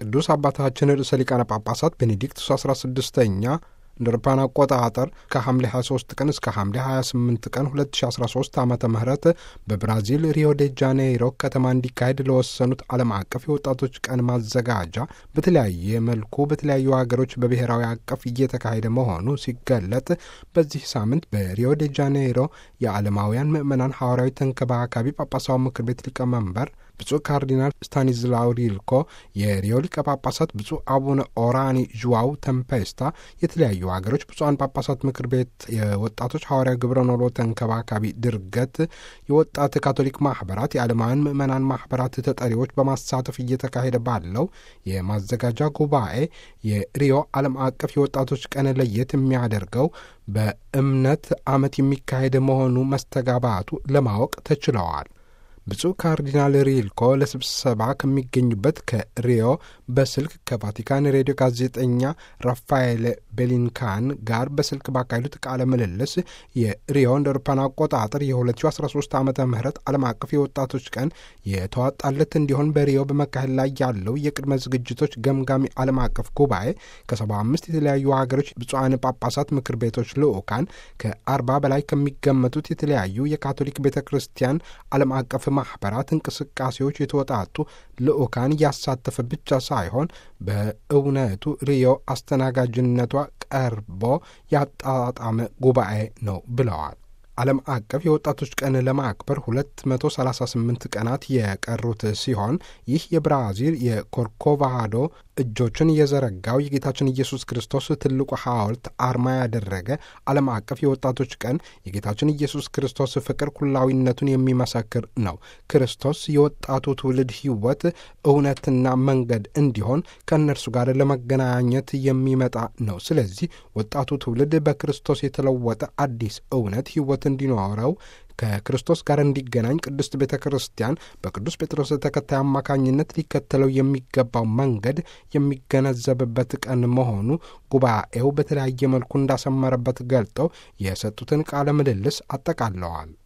ቅዱስ አባታችን ርዕሰ ሊቃነ ጳጳሳት ቤኔዲክቱስ 16ኛ እንደ አውሮፓውያን አቆጣጠር ከሐምሌ 23 ቀን እስከ ሐምሌ 28 ቀን 2013 ዓመተ ምህረት በብራዚል ሪዮ ዴ ጃኔይሮ ከተማ እንዲካሄድ ለወሰኑት ዓለም አቀፍ የወጣቶች ቀን ማዘጋጃ በተለያየ መልኩ በተለያዩ ሀገሮች በብሔራዊ አቀፍ እየተካሄደ መሆኑ ሲገለጥ በዚህ ሳምንት በሪዮ ዴ ጃኔይሮ የዓለማውያን ምዕመናን ሐዋርያዊ ተንከባካቢ ጳጳሳዊ ምክር ቤት ሊቀመንበር ብፁዕ ካርዲናል ስታኒዝላው ሪልኮ፣ የሪዮ ሊቀ ጳጳሳት ብፁዕ አቡነ ኦራኒ ዡዋው ተምፔስታ፣ የተለያዩ ሀገሮች ብፁዓን ጳጳሳት ምክር ቤት የወጣቶች ሐዋርያዊ ግብረ ኖሎ ተንከባካቢ ድርገት፣ የወጣት ካቶሊክ ማኅበራት፣ የዓለማውያን ምዕመናን ማኅበራት ተጠሪዎች በማሳተፍ እየተካሄደ ባለው የማዘጋጃ ጉባኤ የሪዮ ዓለም አቀፍ የወጣቶች ቀን ለየት የሚያደርገው በእምነት ዓመት የሚካሄድ መሆኑ መስተጋባቱ ለማወቅ ተችለዋል። ብፁዕ ካርዲናል ሪልኮ ለስብሰባ ከሚገኙበት ከሪዮ በስልክ ከቫቲካን ሬዲዮ ጋዜጠኛ ራፋኤል ቤሊንካን ጋር በስልክ ባካሄዱት ቃለ ምልልስ የሪዮ እንደ አውሮፓውያን አቆጣጠር የ2013 ዓመተ ምህረት ዓለም አቀፍ የወጣቶች ቀን የተዋጣለት እንዲሆን በሪዮ በመካሄድ ላይ ያለው የቅድመ ዝግጅቶች ገምጋሚ ዓለም አቀፍ ጉባኤ ከ75 የተለያዩ ሀገሮች ብፁዓን ጳጳሳት ምክር ቤቶች ልዑካን ከ40 በላይ ከሚገመቱት የተለያዩ የካቶሊክ ቤተ ክርስቲያን ዓለም አቀፍ ማኅበራት እንቅስቃሴዎች የተወጣጡ ልዑካን ያሳተፈ ብቻ ሳይሆን በእውነቱ ሪዮ አስተናጋጅነቷ ቀርቦ ያጣጣመ ጉባኤ ነው ብለዋል። ዓለም አቀፍ የወጣቶች ቀን ለማክበር 238 ቀናት የቀሩት ሲሆን ይህ የብራዚል የኮርኮቫዶ እጆችን የዘረጋው የጌታችን ኢየሱስ ክርስቶስ ትልቁ ሐውልት አርማ ያደረገ ዓለም አቀፍ የወጣቶች ቀን የጌታችን ኢየሱስ ክርስቶስ ፍቅር ኩላዊነቱን የሚመሰክር ነው። ክርስቶስ የወጣቱ ትውልድ ሕይወት እውነትና መንገድ እንዲሆን ከእነርሱ ጋር ለመገናኘት የሚመጣ ነው። ስለዚህ ወጣቱ ትውልድ በክርስቶስ የተለወጠ አዲስ እውነት ሕይወት እንዲኖረው ከክርስቶስ ጋር እንዲገናኝ ቅድስት ቤተ ክርስቲያን በቅዱስ ጴጥሮስ ተከታይ አማካኝነት ሊከተለው የሚገባው መንገድ የሚገነዘብበት ቀን መሆኑ ጉባኤው በተለያየ መልኩ እንዳሰመረበት ገልጠው የሰጡትን ቃለ ምልልስ አጠቃለዋል።